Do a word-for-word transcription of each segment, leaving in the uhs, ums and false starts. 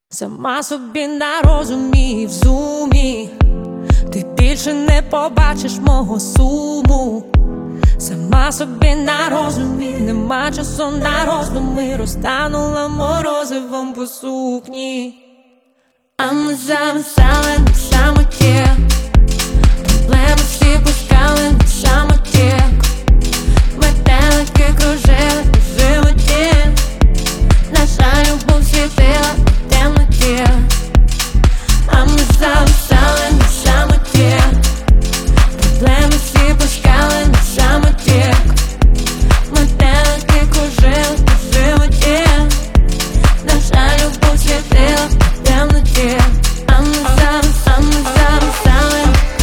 Сама собі на розумі, в зумі, ти більше не побачиш мого суму. Сама собі на розумі, нема часу на роздуми, розтанула морозивом по сукні. А ми замисали на самоті, проблеми всі пускали на самоті, метелики кружили по животі, наша любов світила в темноті. А ми замисали на самоті, проблеми всі пускали на самоті, метелики кружили по животі, наша любов світила в темноті. А ми замисали, а ми замисали,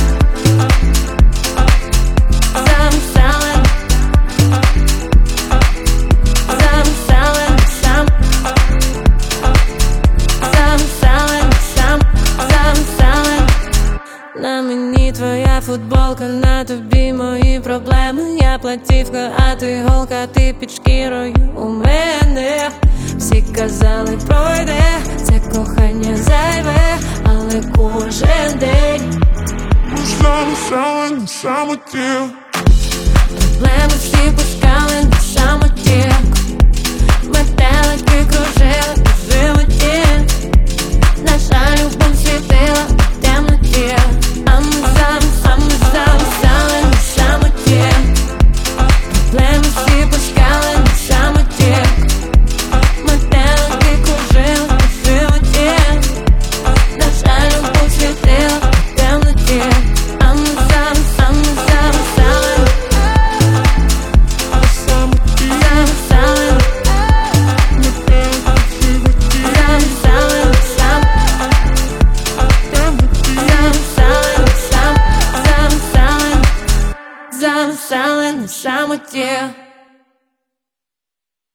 замисали, замисали на сам, замисали на сам, замисали. На мені твоя футболка, на тобі мої проблеми. Я платівка, а ти голка, ти під шкірою у мене. Всі казали, пройде, це кохання зайве, але кожен день ми замисали на самоті, проблеми всі пускали на самоті, метелики кружили по животі, наша любов світила в темноті. А ми замисали, а ми замисали на самоті, проблеми всі пускали на самоті, метелики кружили по животі, наша любов світила в темноті. А ми замисали, а ми замисали, на самоті, замисали, метелики в животі, замисали на сам, темноті. замисали на сам, замисали, замисали на самоті.